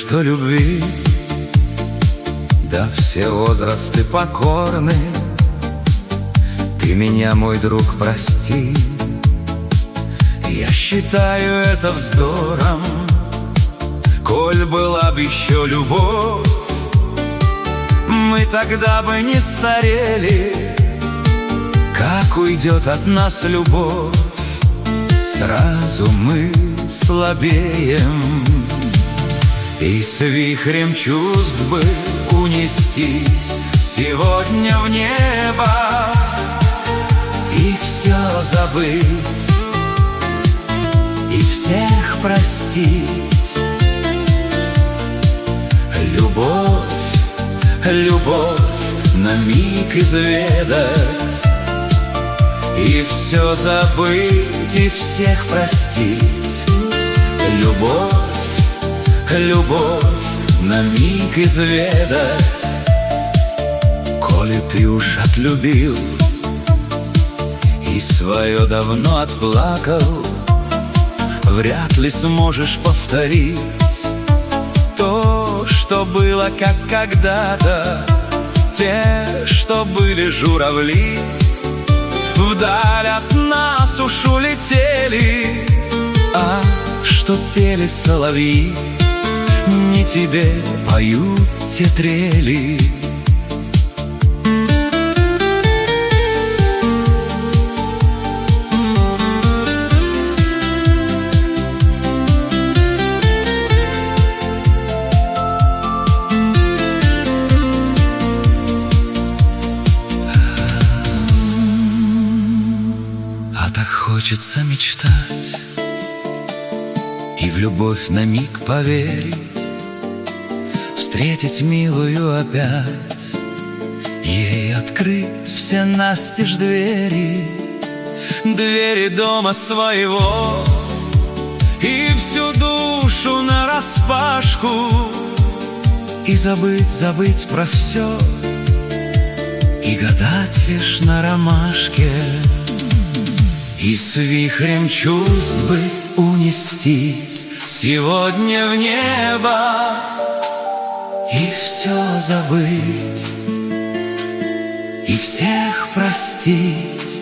что любви, да все возрасты покорны. Ты меня, мой друг, прости, я считаю это вздором. Коль была б еще любовь, мы тогда бы не старели. Как уйдет от нас любовь, сразу мы слабеем. И с вихрем чувств бы унестись сегодня в небо и все забыть, и всех простить. Любовь, любовь на миг изведать, и все забыть, и всех простить. Любовь, любовь на миг изведать. Коли ты уж отлюбил и свое давно отплакал, вряд ли сможешь повторить то, что было, как когда-то. Те, что были журавли, вдаль от нас уж улетели. А что пели соловьи, не тебе поют те трели. А так хочется мечтать и в любовь на миг поверить, встретить милую опять, ей открыть все настежь двери, двери дома своего, и всю душу нараспашку, и забыть про все, и гадать лишь на ромашке. И с вихрем чувств бы унестись сегодня в небо и все забыть, и всех простить.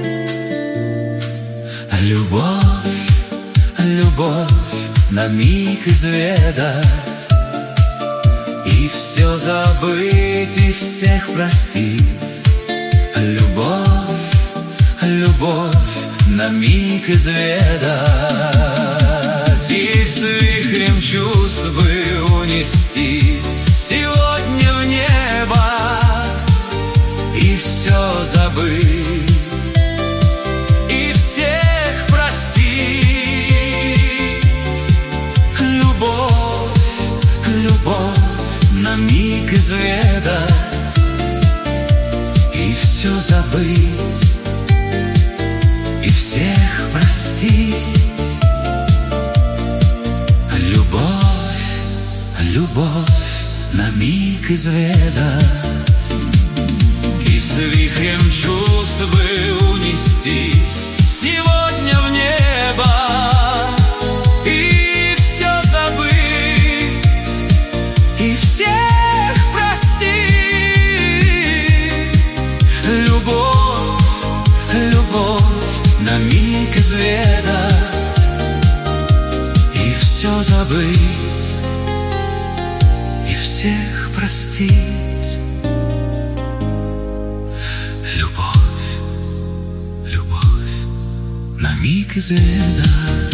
Любовь, любовь на миг изведать, и все забыть, и всех простить. Любовь, любовь на миг изведать, и с вихрем чувств бы унестись сегодня в небо и все забыть, и всех простить. Любовь, любовь на миг изведать и все забыть, и всех простить. Любовь, любовь на миг изведать, и с вихрем чувств бы унестись сегодня в небо и все забыть, и всех простить. Любовь, любовь на миг изведать и все забыть, и всех простить. Любовь, любовь на миг изведать.